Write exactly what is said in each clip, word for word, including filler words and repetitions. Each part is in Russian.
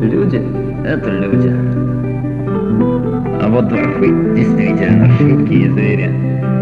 Люди — это люди. А вот дворфы действительно жуткие звери.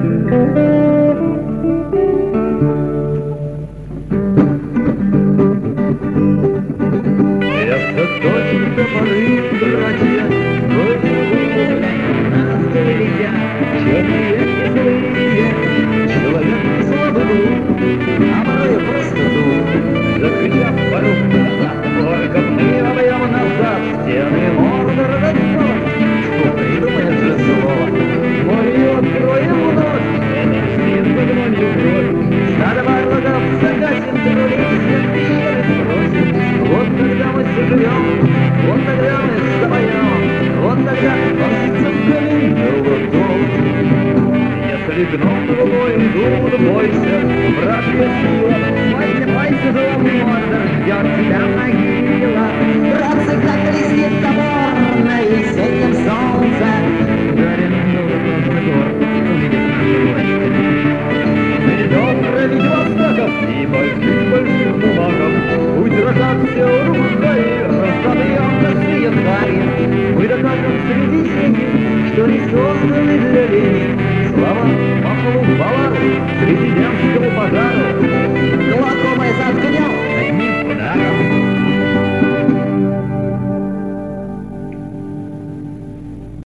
Я все точно топоры, братья, твои нас летят, черные и злые, человек слабый был, а порой просто дул, закричав порог назад, только мы объем назад, стены Мордора снова, что придумаешь же слово, морю откроем вновь, это свет под мою кровь, стадо варлоков загасим тролли, свет пещеры сбросим, вот когда мы заживем, вот тогда мы запоем, вот тогда он камень голубой. Если гном другой идут, бойся, братья сила, бойся, бойся, злобный Мордор, ждет тебя могила. Братцы, как листья собор на весеннем солнце. Дарим нужно гор, увидит наши гости. Придет править востоков и больших-больших туманов, пусть рожатся рухаи, разобьем ночные твари. Мы докажем среди семьи, что не созданы для лени. Слава Махову Балару, президент